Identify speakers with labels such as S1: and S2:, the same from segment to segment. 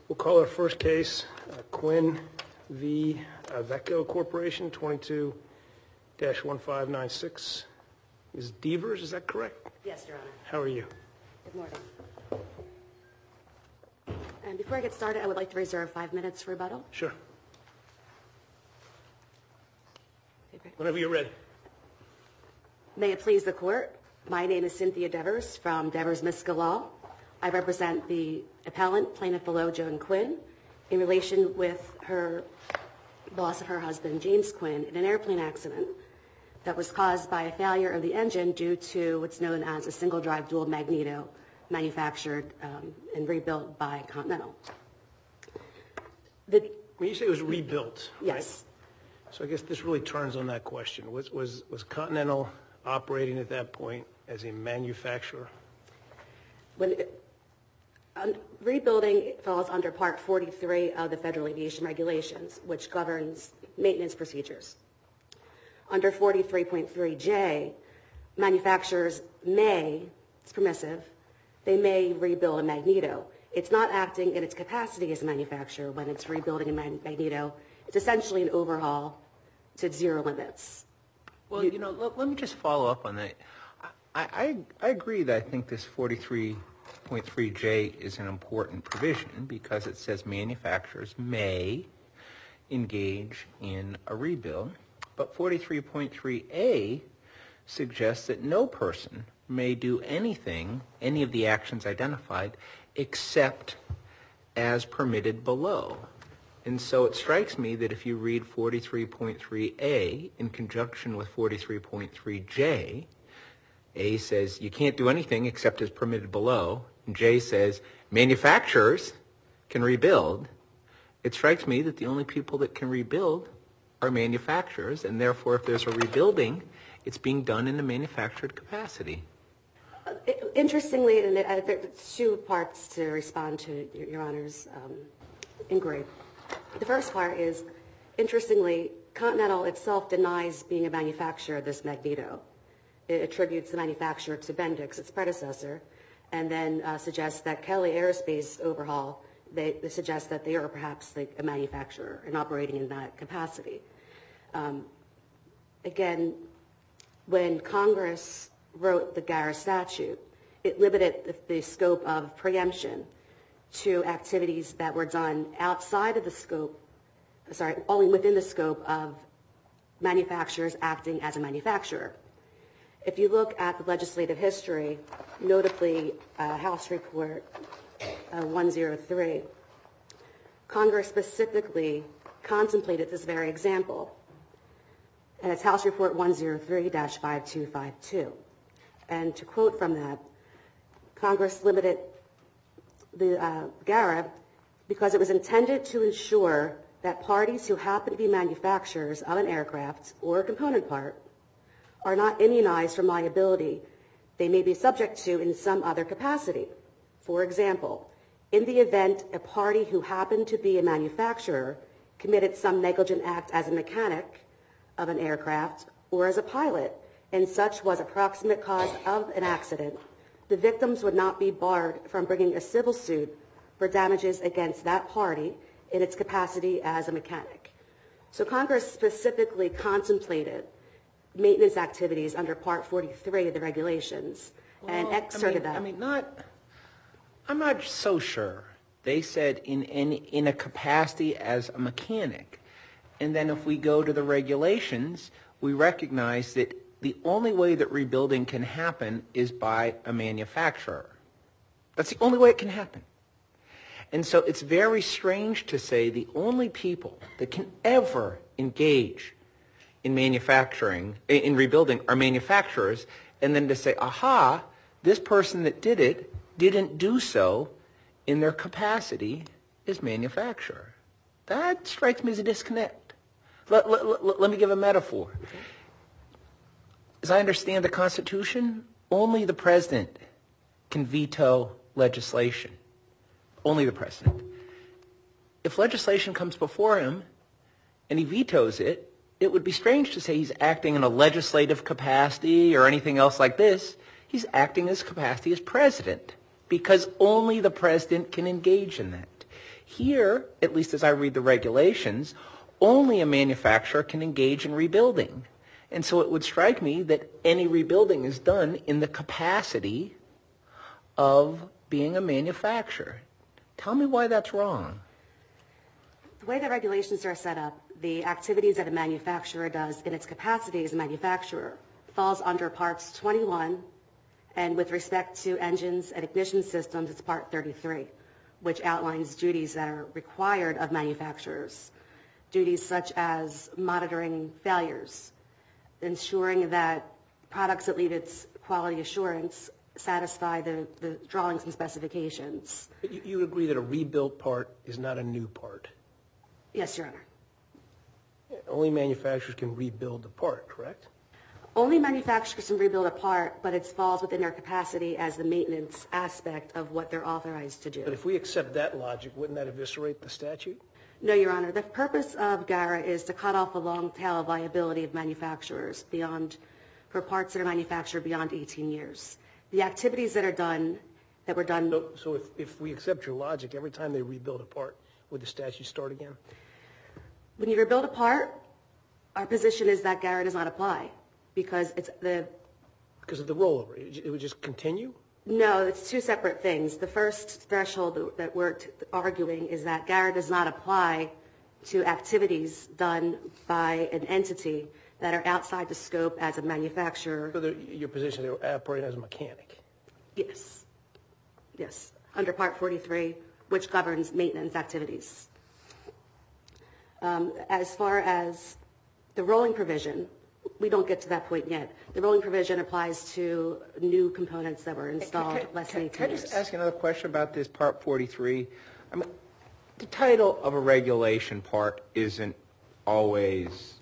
S1: We'll call our first case Quinn v. Vecco Corporation, 22-1596. Ms. Devers, is that correct?
S2: Yes, Your Honor.
S1: How are you?
S2: Good morning. And before I get started, I would like to reserve 5 minutes for rebuttal.
S1: Sure.
S2: Okay, great.
S1: Whenever you're ready.
S2: May it please the Court, my name is Cynthia Devers from Devers Miska Law. I represent the appellant, plaintiff below, Joan Quinn, in relation with her loss of her husband, James Quinn, in an airplane accident that was caused by a failure of the engine due to what's known as a single-drive dual magneto manufactured and rebuilt by Continental.
S1: When you say it was rebuilt,
S2: yes.
S1: Right? So I guess this really turns on that question. Was Continental operating at that point as a manufacturer?
S2: Rebuilding falls under Part 43 of the Federal Aviation Regulations, which governs maintenance procedures. Under 43.3J, manufacturers may, it's permissive, they may rebuild a magneto. It's not acting in its capacity as a manufacturer when it's rebuilding a magneto. It's essentially an overhaul to zero limits.
S3: Well, let me just follow up on that. I agree that I think this 43.3J is an important provision because it says manufacturers may engage in a rebuild, but 43.3A suggests that no person may do anything, any of the actions identified, except as permitted below. And so it strikes me that if you read 43.3A in conjunction with 43.3J, A says you can't do anything except as permitted below, and J says manufacturers can rebuild. It strikes me that the only people that can rebuild are manufacturers, and therefore if there's a rebuilding, it's being done in a manufactured capacity.
S2: Interestingly, and there's two parts to respond to Your Honor's inquiry. The first part is, interestingly, Continental itself denies being a manufacturer of this magneto. It attributes the manufacturer to Bendix, its predecessor, and then suggests that Kelly Aerospace overhaul, they suggest that they are perhaps like a manufacturer and operating in that capacity. Again, when Congress wrote the GARA statute, it limited the scope of preemption to activities that were done outside of the scope, only within the scope of manufacturers acting as a manufacturer. If you look at the legislative history, notably House Report 103, Congress specifically contemplated this very example. And it's House Report 103-5252. And to quote from that, Congress limited the GARA because it was intended to ensure that parties who happen to be manufacturers of an aircraft or a component part are not immunized from liability they may be subject to in some other capacity. For example, in the event a party who happened to be a manufacturer committed some negligent act as a mechanic of an aircraft or as a pilot, and such was a proximate cause of an accident, the victims would not be barred from bringing a civil suit for damages against that party in its capacity as a mechanic. So Congress specifically contemplated maintenance activities under Part 43 of the regulations and exerted that.
S3: I'm not so sure. They said in a capacity as a mechanic. And then if we go to the regulations, we recognize that the only way that rebuilding can happen is by a manufacturer. That's the only way it can happen. And so it's very strange to say the only people that can ever engage in manufacturing, in rebuilding, are manufacturers, and then to say, aha, this person that did it didn't do so in their capacity as manufacturer. That strikes me as a disconnect. Let me give a metaphor. As I understand the Constitution, only the president can veto legislation. Only the president. If legislation comes before him and he vetoes it, it would be strange to say he's acting in a legislative capacity or anything else like this. He's acting in his capacity as president because only the president can engage in that. Here, at least as I read the regulations, only a manufacturer can engage in rebuilding. And so it would strike me that any rebuilding is done in the capacity of being a manufacturer. Tell me why that's wrong.
S2: The way the regulations are set up, the activities that a manufacturer does in its capacity as a manufacturer falls under Parts 21, and with respect to engines and ignition systems, it's Part 33, which outlines duties that are required of manufacturers. Duties such as monitoring failures, ensuring that products that lead its quality assurance satisfy the drawings and specifications.
S1: But you agree that a rebuilt part is not a new part?
S2: Yes, Your Honor.
S1: Only manufacturers can rebuild the part, correct?
S2: Only manufacturers can rebuild a part, but it falls within their capacity as the maintenance aspect of what they're authorized to do.
S1: But if we accept that logic, wouldn't that eviscerate the statute?
S2: No, Your Honor. The purpose of GARA is to cut off a long tail of liability of manufacturers for parts that are manufactured beyond 18 years. The activities that were done.
S1: So if we accept your logic, every time they rebuild a part, would the statute start again?
S2: When you rebuild a part, our position is that GARA does not apply because
S1: because of the rollover. It would just continue?
S2: No, it's two separate things. The first threshold that we're arguing is that GARA does not apply to activities done by an entity that are outside the scope as a manufacturer.
S1: So your position, they were operating as a mechanic?
S2: Yes. Yes, under Part 43, which governs maintenance activities. As far as the rolling provision, we don't get to that point yet. The rolling provision applies to new components that were installed less than 18 years.
S3: Can I just ask another question about this Part 43? I mean, the title of a regulation part isn't always,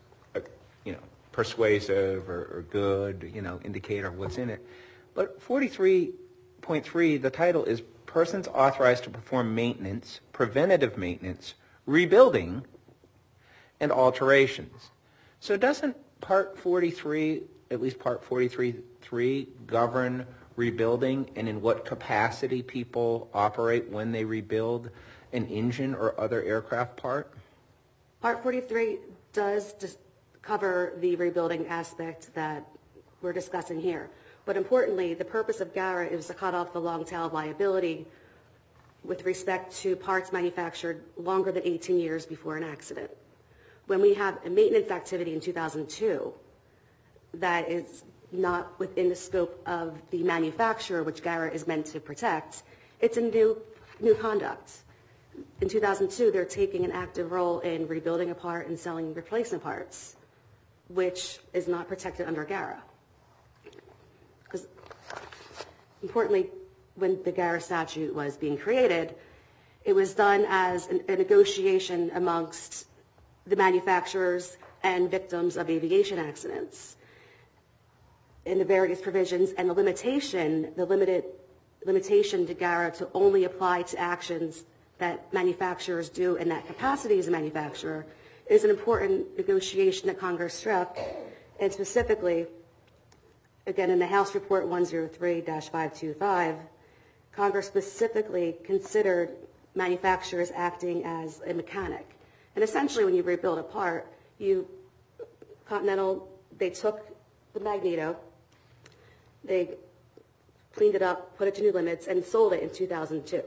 S3: persuasive or good, indicator of what's in it. But 43.3, the title is persons authorized to perform maintenance, preventative maintenance, rebuilding, and alterations. So doesn't Part 43, at least Part 43.3, govern rebuilding and in what capacity people operate when they rebuild an engine or other aircraft part?
S2: Part 43 does cover the rebuilding aspect that we're discussing here. But importantly, the purpose of GARA is to cut off the long tail of liability with respect to parts manufactured longer than 18 years before an accident. When we have a maintenance activity in 2002 that is not within the scope of the manufacturer, which GARA is meant to protect, it's a new conduct. In 2002, they're taking an active role in rebuilding a part and selling replacement parts, which is not protected under GARA. Because, importantly, when the GARA statute was being created, it was done as a negotiation amongst the manufacturers and victims of aviation accidents. In the various provisions and the limitation to GARA to only apply to actions that manufacturers do in that capacity as a manufacturer is an important negotiation that Congress struck. And specifically, again, in the House Report 103-525, Congress specifically considered manufacturers acting as a mechanic. And essentially, when you rebuild a part, Continental, they took the Magneto, they cleaned it up, put it to new limits, and sold it in 2002.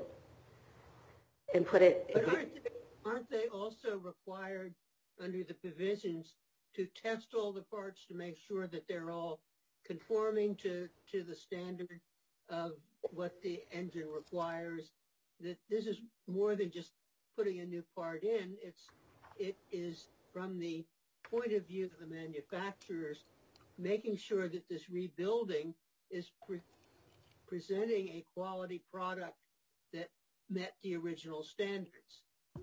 S2: And put it...
S4: But aren't they also required under the provisions to test all the parts to make sure that they're all conforming to the standard of what the engine requires? That this is more than just putting a new part in. It is from the point of view of the manufacturers making sure that this rebuilding is presenting a quality product that met the original standards.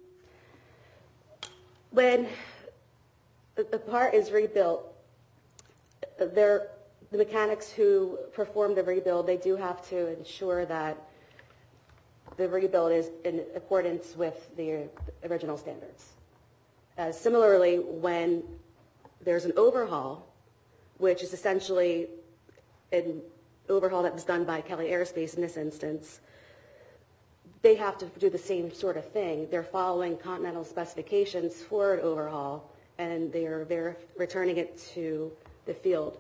S2: When the part is rebuilt, the mechanics who perform the rebuild, they do have to ensure that the rebuild is in accordance with the original standards. Similarly, when there's an overhaul, which is essentially an overhaul that was done by Kelly Aerospace in this instance, they have to do the same sort of thing. They're following Continental specifications for an overhaul, and they're returning it to the field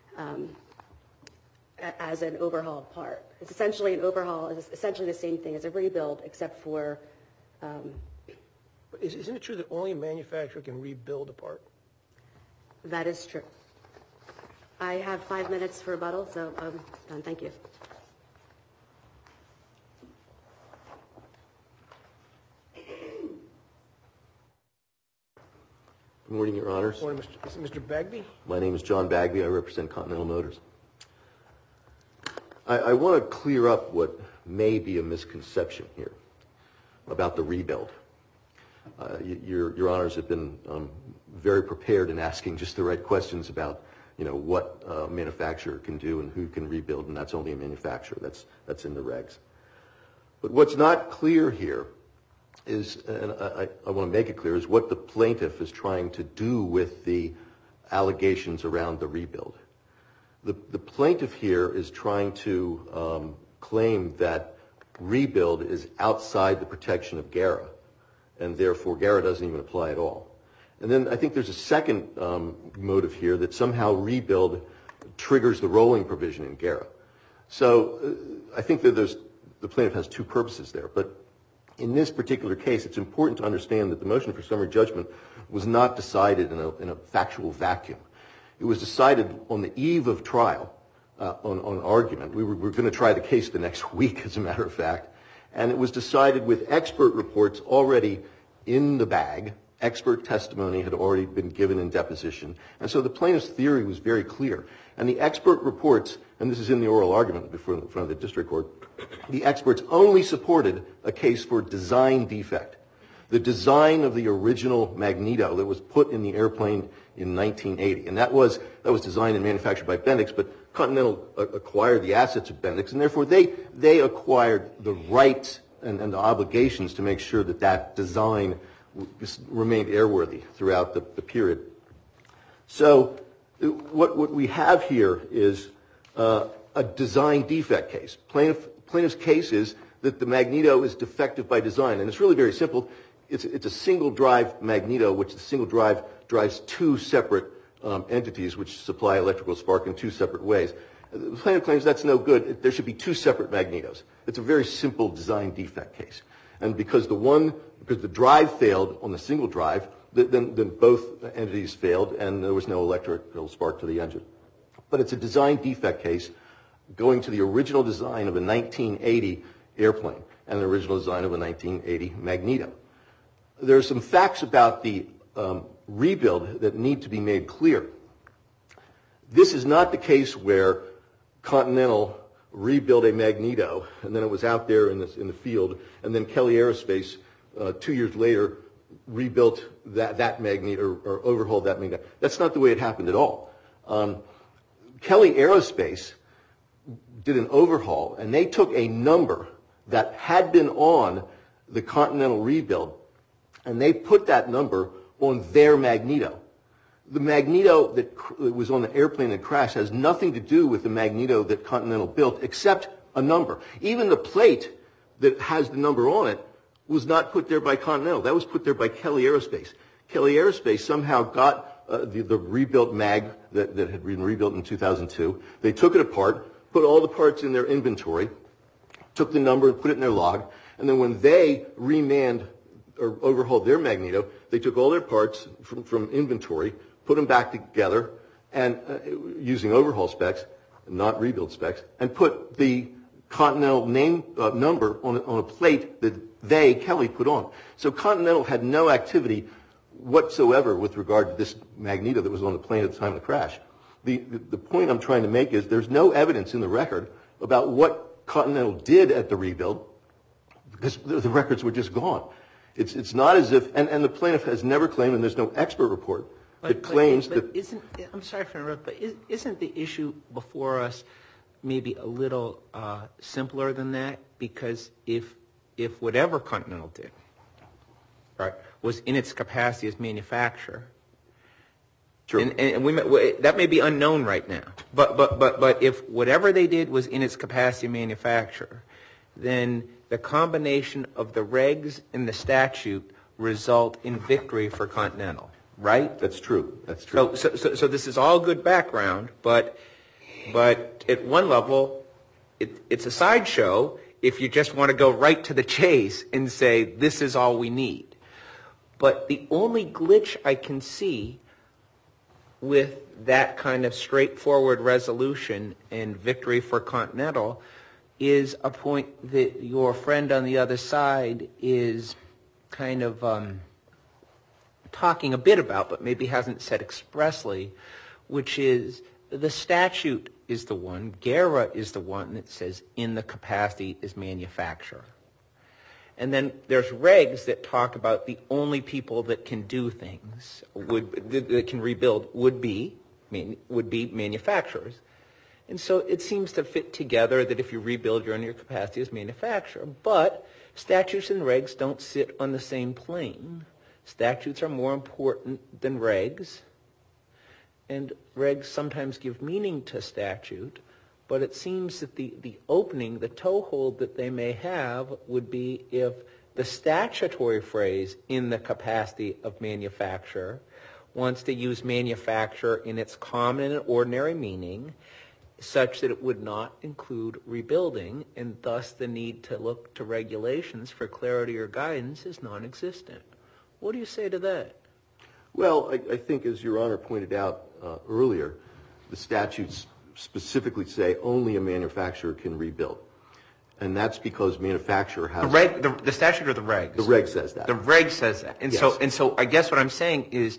S2: as an overhauled part. It's essentially an overhaul. It's essentially the same thing as a rebuild, except for...
S1: Isn't it true that only a manufacturer can rebuild a part?
S2: That is true. I have 5 minutes for rebuttal, so I'm done. Thank you.
S5: Good morning, Your Honors.
S1: Good morning, is it Mr. Bagby?
S5: My name is John Bagby. I represent Continental Motors. I want to clear up what may be a misconception here about the rebuild. Your Honors have been very prepared in asking just the right questions about, what a manufacturer can do and who can rebuild, and that's only a manufacturer. That's in the regs. But what's not clear here is, and I want to make it clear, is what the plaintiff is trying to do with the allegations around the rebuild. The plaintiff here is trying to claim that rebuild is outside the protection of GARA, and therefore GARA doesn't even apply at all. And then I think there's a second motive here that somehow rebuild triggers the rolling provision in GARA. So I think that the plaintiff has two purposes there. But in this particular case, it's important to understand that the motion for summary judgment was not decided in a factual vacuum. It was decided on the eve of trial, on argument. We were going to try the case the next week, as a matter of fact. And it was decided with expert reports already in the bag. Expert testimony had already been given in deposition. And so the plaintiff's theory was very clear. And the expert reports, and this is in the oral argument before in front of the district court, the experts only supported a case for design defect. The design of the original Magneto that was put in the airplane in 1980. And that was designed and manufactured by Bendix, but Continental acquired the assets of Bendix, and therefore they acquired the rights and the obligations to make sure that design remained airworthy throughout the period. So what we have here is a design defect case. Plaintiff's case is that the Magneto is defective by design, and it's really very simple. It's a single drive Magneto, which the single drive drives two separate entities which supply electrical spark in two separate ways. The plaintiff claims that's no good. There should be two separate Magnetos. It's a very simple design defect case. And because the drive failed on the single drive, then both entities failed, and there was no electrical spark to the engine. But it's a design defect case going to the original design of a 1980 airplane and the original design of a 1980 Magneto. There are some facts about the rebuild that need to be made clear. This is not the case where Continental rebuilt a Magneto and then it was out there in the field, and then Kelly Aerospace 2 years later rebuilt that Magneto or overhauled that Magneto. That's not the way it happened at all. Kelly Aerospace did an overhaul, and they took a number that had been on the Continental rebuild, and they put that number on their Magneto. The Magneto that was on the airplane that crashed has nothing to do with the Magneto that Continental built except a number. Even the plate that has the number on it was not put there by Continental. That was put there by Kelly Aerospace. Kelly Aerospace somehow got the rebuilt Mag that had been rebuilt in 2002. They took it apart, put all the parts in their inventory, took the number and put it in their log, and then when they remanned or overhauled their Magneto, they took all their parts from inventory, put them back together, and using overhaul specs, not rebuild specs, and put the Continental name number on a plate that Kelly, put on. So Continental had no activity whatsoever with regard to this Magneto that was on the plane at the time of the crash. The point I'm trying to make is there's no evidence in the record about what Continental did at the rebuild because the records were just gone. It's not as if, and the plaintiff has never claimed, and there's no expert report that claims that.
S3: I'm sorry for interrupting, but isn't the issue before us maybe a little simpler than that? Because if whatever Continental did, right, was in its capacity as manufacturer,
S5: Sure.
S3: And that may be unknown right now, but if whatever they did was in its capacity as manufacturer, then the combination of the regs and the statute result in victory for Continental, right?
S5: That's true. That's true.
S3: So this is all good background, but at one level, it's a sideshow if you just want to go right to the chase and say, this is all we need. But the only glitch I can see with that kind of straightforward resolution and victory for Continental is a point that your friend on the other side is kind of talking a bit about, but maybe hasn't said expressly, which is the statute is the one, GARA is the one that says in the capacity as manufacturer. And then there's regs that talk about the only people that can do things, that can rebuild, would be manufacturers. And so it seems to fit together that if you rebuild, you're in your capacity as manufacturer. But statutes and regs don't sit on the same plane. Statutes are more important than regs. And regs sometimes give meaning to statute. But it seems that the opening, the toehold that they may have would be if the statutory phrase in the capacity of manufacturer wants to use manufacturer in its common and ordinary meaning, such that it would not include rebuilding, and thus the need to look to regulations for clarity or guidance is non-existent. What do you say to that?
S5: Well, I think, as Your Honor pointed out earlier, the statutes specifically say only a manufacturer can rebuild. And that's because manufacturer has...
S3: The statute or the regs?
S5: The reg says that.
S3: The reg says that. And,
S5: yes.
S3: so I guess what I'm saying is,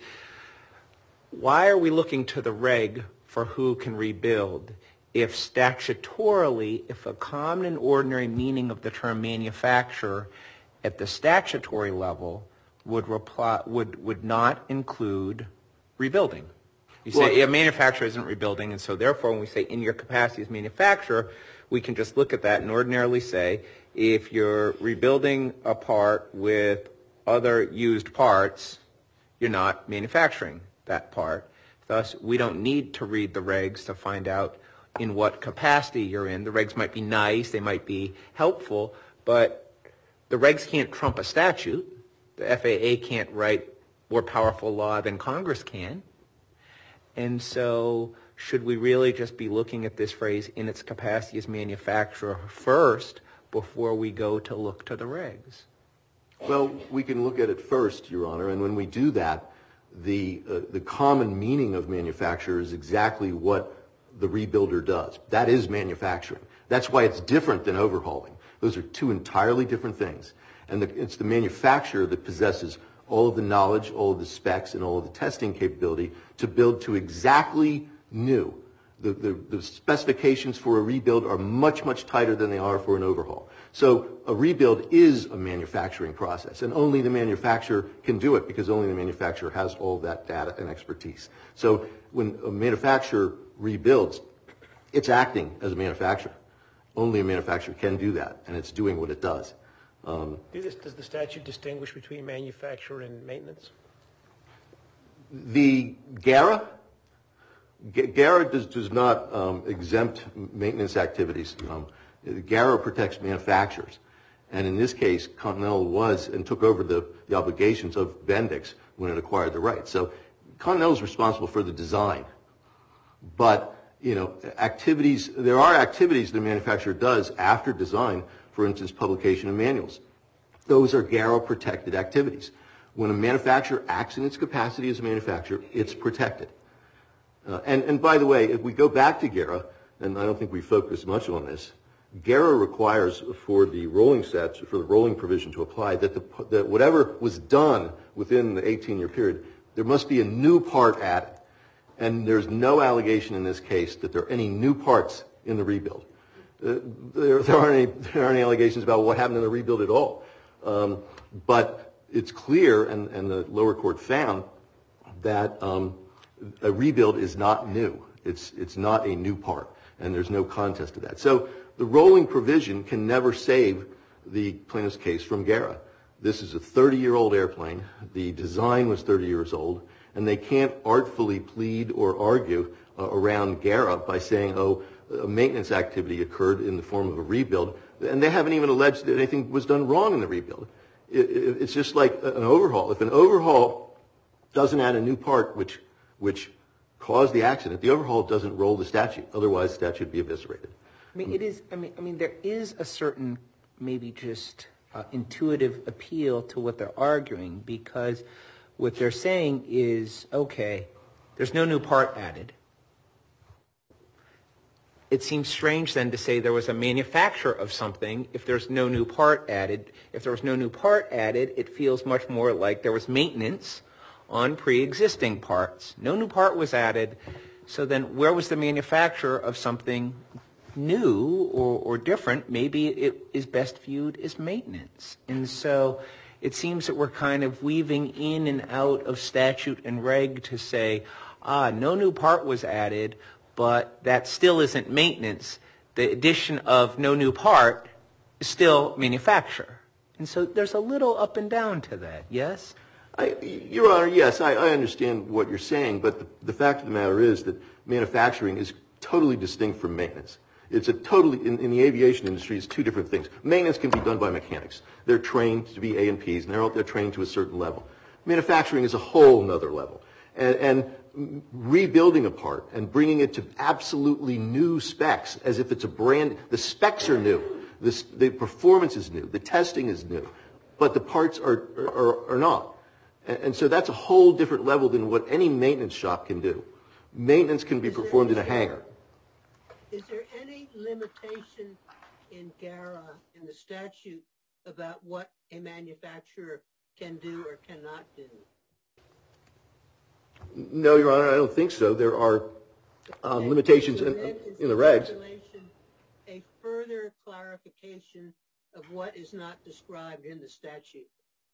S3: why are we looking to the reg for who can rebuild if statutorily, if a common and ordinary meaning of the term manufacturer at the statutory level would not include rebuilding? You say a manufacturer isn't rebuilding, and so therefore when we say in your capacity as manufacturer, we can just look at that and ordinarily say if you're rebuilding a part with other used parts, you're not manufacturing that part. Thus, we don't need to read the regs to find out in what capacity you're in. The regs might be nice, they might be helpful, but the regs can't trump a statute. The FAA can't write more powerful law than Congress can. And so should we really just be looking at this phrase in its capacity as manufacturer first before we go to look to the regs?
S5: Well, we can look at it first, Your Honor, and when we do that, the common meaning of manufacturer is exactly what the rebuilder does. That is manufacturing. That's why it's different than overhauling. Those are two entirely different things. And it's the manufacturer that possesses all of the knowledge, all of the specs, and all of the testing capability to build to exactly new. The specifications for a rebuild are much, much tighter than they are for an overhaul. So a rebuild is a manufacturing process, and only the manufacturer can do it because only the manufacturer has all of that data and expertise. So when a manufacturer rebuilds, it's acting as a manufacturer. Only a manufacturer can do that, and it's doing what it does.
S1: Does the statute distinguish between manufacturer and maintenance?
S5: The GARA does not exempt maintenance activities. GARA protects manufacturers. And in this case, Continental was and took over the obligations of Bendix when it acquired the rights. So Continental is responsible for the design. But, there are activities the manufacturer does after design, for instance, publication of manuals. Those are GARA-protected activities. When a manufacturer acts in its capacity as a manufacturer, it's protected. And by the way, if we go back to GARA, and I don't think we focus much on this, GARA requires for the rolling sets, for the rolling provision to apply, that whatever was done within the 18-year period, there must be a new part added. And there's no allegation in this case that there are any new parts in the rebuild. There aren't any allegations about what happened in the rebuild at all. But it's clear, and the lower court found, that a rebuild is not new. It's not a new part, and there's no contest to that. So the rolling provision can never save the plaintiff's case from GARA. This is a 30-year-old airplane. The design was 30 years old, and they can't artfully plead or argue around GARA by saying, a maintenance activity occurred in the form of a rebuild and they haven't even alleged that anything was done wrong in the rebuild. It's just like an overhaul. If an overhaul doesn't add a new part which caused the accident, the overhaul doesn't roll the statute. Otherwise, the statute would be eviscerated.
S3: I mean, it is. I mean, there is a certain maybe just intuitive appeal to what they're arguing, because what they're saying is, okay, there's no new part added. It seems strange then to say there was a manufacture of something if there's no new part added. If there was no new part added, it feels much more like there was maintenance on pre-existing parts. No new part was added. So then where was the manufacture of something new or different? Maybe it is best viewed as maintenance. And so it seems that we're kind of weaving in and out of statute and reg to say, no new part was added, but that still isn't maintenance. The addition of no new part is still manufacture. And so there's a little up and down to that, yes?
S5: Your Honor, yes, I understand what you're saying, but the fact of the matter is that manufacturing is totally distinct from maintenance. It's a totally, in the aviation industry, it's two different things. Maintenance can be done by mechanics. They're trained to be A&Ps, and they're trained to a certain level. Manufacturing is a whole nother level. And rebuilding a part and bringing it to absolutely new specs, as if it's a brand, the specs are new, the performance is new, the testing is new, but the parts are not. And so that's a whole different level than what any maintenance shop can do. Maintenance can be performed in a hangar.
S4: Is there any limitation in GARA, in the statute, about what a manufacturer can do or cannot do?
S5: No, Your Honor, I don't think so. There are limitations in the regs.
S4: A further clarification of what is not described in the statute.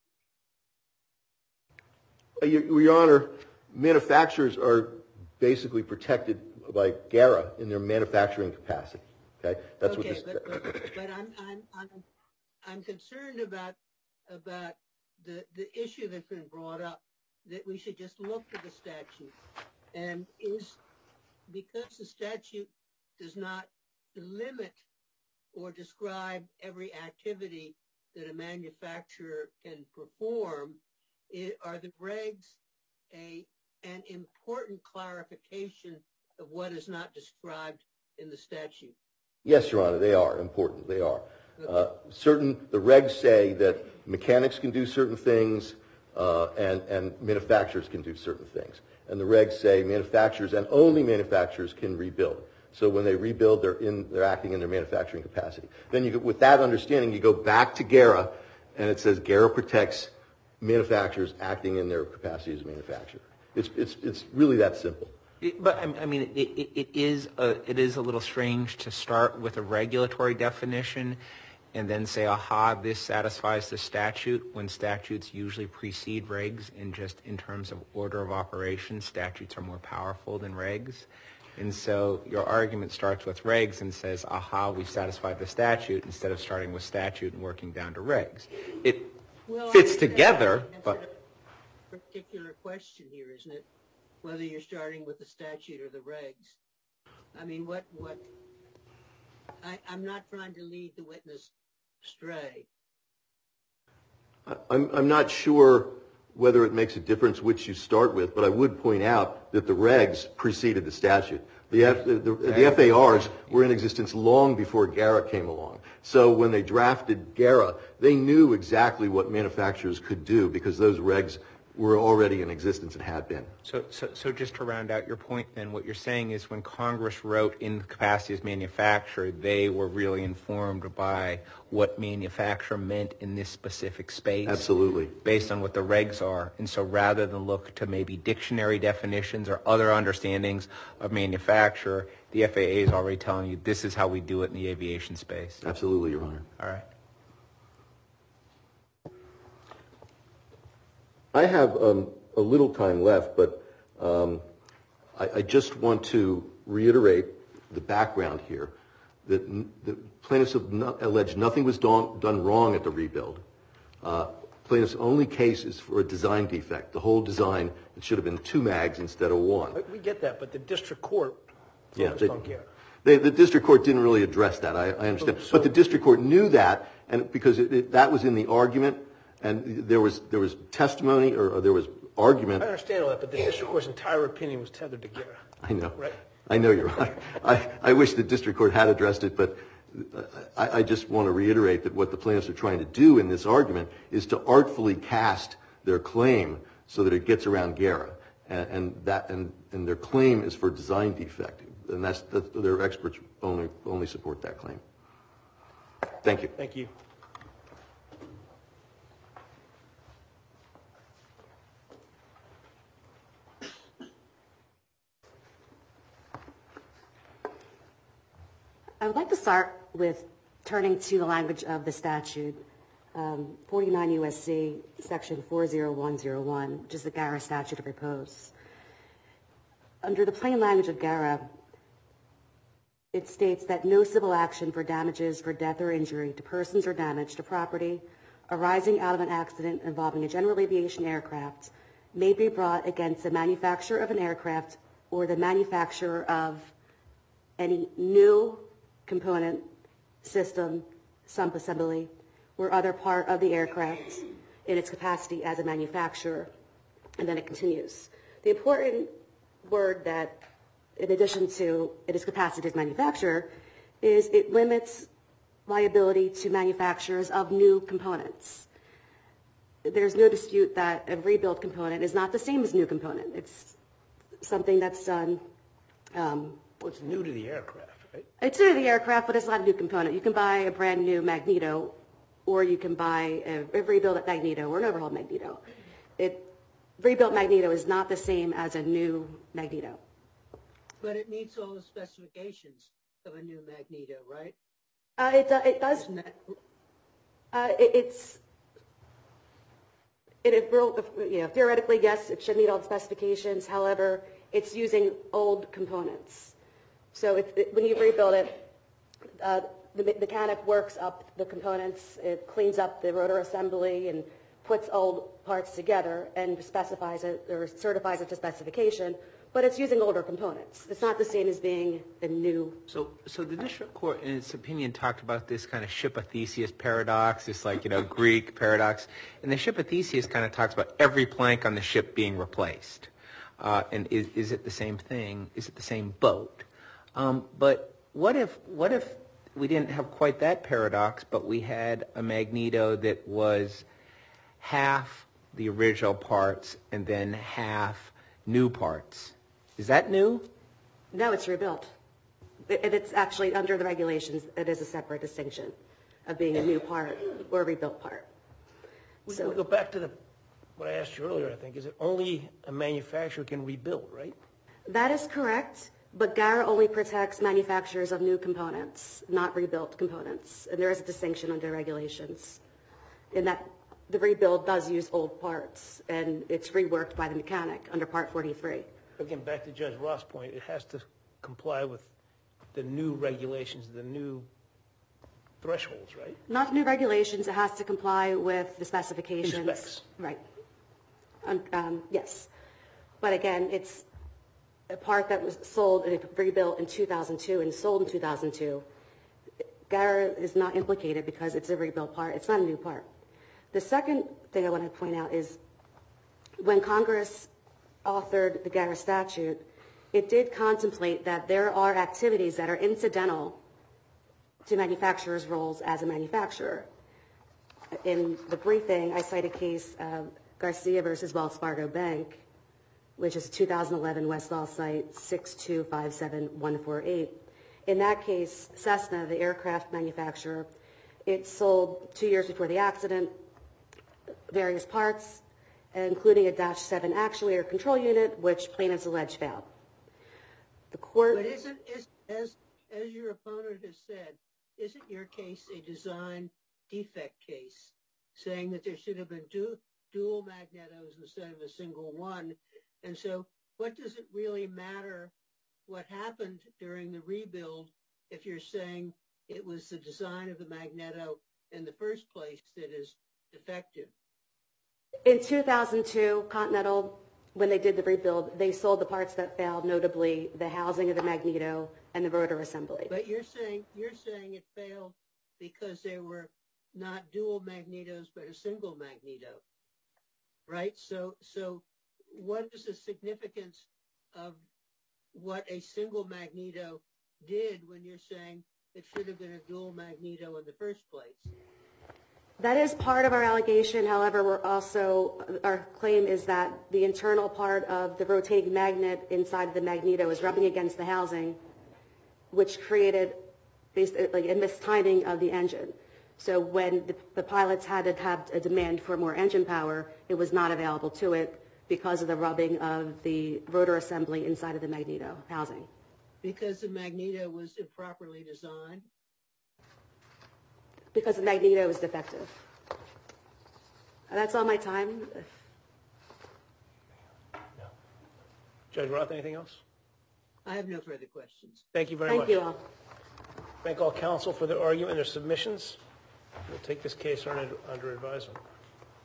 S5: Your Honor, manufacturers are basically protected by GARA in their manufacturing capacity. Okay, that's
S4: okay,
S5: what this.
S4: But I'm concerned about the issue that's been brought up, that we should just look to the statute, and is because the statute does not limit or describe every activity that a manufacturer can perform, are the regs an important clarification of what is not described in the statute?
S5: Yes, Your Honor, they are important. They are. The regs say that mechanics can do certain things and manufacturers can do certain things. And the regs say manufacturers and only manufacturers can rebuild. So when they rebuild, they're acting in their manufacturing capacity. Then with that understanding, you go back to GARA, and it says GARA protects manufacturers acting in their capacity as a manufacturer. It's really that simple.
S3: But I mean, it is a little strange to start with a regulatory definition and then say, aha, this satisfies the statute, when statutes usually precede regs, and just in terms of order of operations, statutes are more powerful than regs. And so your argument starts with regs and says, aha, we've satisfied the statute, instead of starting with statute and working down to regs. It fits together, but
S4: a particular question here, isn't it? Whether you're starting with the statute or the regs. I mean, I'm not trying to lead the witness astray.
S5: I'm not sure whether it makes a difference which you start with, but I would point out that the regs preceded the statute. The FARs were in existence long before GARA came along. So when they drafted GARA, they knew exactly what manufacturers could do because those regs were already in existence and had been.
S3: So just to round out your point then, what you're saying is when Congress wrote in the capacity as manufacturer, they were really informed by what manufacturer meant in this specific space?
S5: Absolutely. Based
S3: on what the regs are. And so rather than look to maybe dictionary definitions or other understandings of manufacturer, the FAA is already telling you this is how we do it in the aviation space.
S5: Absolutely, Your Honor.
S3: All right.
S5: I have a little time left, but I just want to reiterate the background here, that the plaintiffs have alleged nothing was done wrong at the rebuild. Plaintiff's only case is for a design defect. The whole design, it should have been 2 mags instead of 1.
S1: We get that, but the district court focused on GARA.
S5: The district court didn't really address that. I understand. But the district court knew that, and because that was in the argument, and there was testimony or there was argument.
S1: I understand all that, but the district court's entire opinion was tethered to Guerra.
S5: I know.
S1: Right.
S5: I know you're right. I wish the district court had addressed it, but I just want to reiterate that what the plaintiffs are trying to do in this argument is to artfully cast their claim so that it gets around Guerra, and their claim is for design defect, and their experts only support that claim. Thank you.
S1: Thank you.
S2: I would like to start with turning to the language of the statute, 49 U.S.C. Section 40101, which is the Guerra statute of repose. Under the plain language of Guerra, it states that no civil action for damages for death or injury to persons or damage to property arising out of an accident involving a general aviation aircraft may be brought against the manufacturer of an aircraft or the manufacturer of any new component, system, subassembly, or other part of the aircraft in its capacity as a manufacturer. And then it continues. The important word that, in addition to its capacity as manufacturer, is it limits liability to manufacturers of new components. There's no dispute that a rebuilt component is not the same as new component. It's something that's done.
S1: Well, it's new to the aircraft, right?
S2: It's new to the aircraft, but it's not a new component. You can buy a brand new Magneto, or you can buy a rebuilt Magneto or an overhauled Magneto. Rebuilt Magneto is not the same as a new Magneto.
S4: But it meets all the specifications of a new Magneto, right?
S2: It does. Theoretically, yes, it should meet all the specifications. However, it's using old components. So when you rebuild it, the mechanic works up the components, it cleans up the rotor assembly and puts old parts together and specifies it or certifies it to specification, but it's using older components. It's not the same as being a new.
S3: So the district court, in its opinion, talked about this kind of ship of Theseus paradox, this Greek paradox, and the ship of Theseus kind of talks about every plank on the ship being replaced. And is it the same thing? Is it the same boat? But what if we didn't have quite that paradox, but we had a Magneto that was half the original parts and then half new parts? Is that new?
S2: No, it's rebuilt. It's actually under the regulations. It is a separate distinction of being a new part or a rebuilt part.
S1: We go back to what I asked you earlier, I think. Is it only a manufacturer can rebuild, right?
S2: That is correct, but Guerra only protects manufacturers of new components, not rebuilt components. And there is a distinction under regulations in that the rebuild does use old parts, and it's reworked by the mechanic under Part 43.
S1: Again, back to Judge Ross' point, it has to comply with the new regulations, the new thresholds, right?
S2: Not new regulations. It has to comply with the specifications.
S1: In specs.
S2: Right. Yes. But again, it's a part that was sold and rebuilt in 2002 and sold in 2002. Guerra is not implicated because it's a rebuilt part. It's not a new part. The second thing I want to point out is when Congress authored the Guerra statute, it did contemplate that there are activities that are incidental to manufacturers' roles as a manufacturer. In the briefing, I cite a case of Garcia versus Wells Fargo Bank, which is a 2011 Westlaw site 6257148. In that case, Cessna, the aircraft manufacturer, it sold 2 years before the accident various parts, including a Dash 7 actuator control unit, which plaintiffs allege failed. The court...
S4: But isn't, as your opponent has said, isn't your case a design defect case, saying that there should have been dual magnetos instead of a single one? And so what does it really matter what happened during the rebuild if you're saying it was the design of the magneto in the first place that is defective?
S2: In 2002, Continental, when they did the rebuild, they sold the parts that failed, notably the housing of the magneto and the rotor assembly.
S4: But you're saying it failed because they were not dual magnetos, but a single magneto, right? So what is the significance of what a single magneto did when you're saying it should have been a dual magneto in the first place?
S2: That is part of our allegation. However, our claim is that the internal part of the rotating magnet inside of the magneto is rubbing against the housing, which created basically a mistiming of the engine. So when the pilots had to have a demand for more engine power, it was not available to it because of the rubbing of the rotor assembly inside of the magneto housing.
S4: Because the magneto was improperly designed?
S2: Because the magneto is defective. That's all my time.
S1: Judge Roth, anything else?
S4: I have no further questions.
S1: Thank you very much.
S2: Thank you all.
S1: Thank all counsel for their argument and their submissions. We'll take this case under advisement.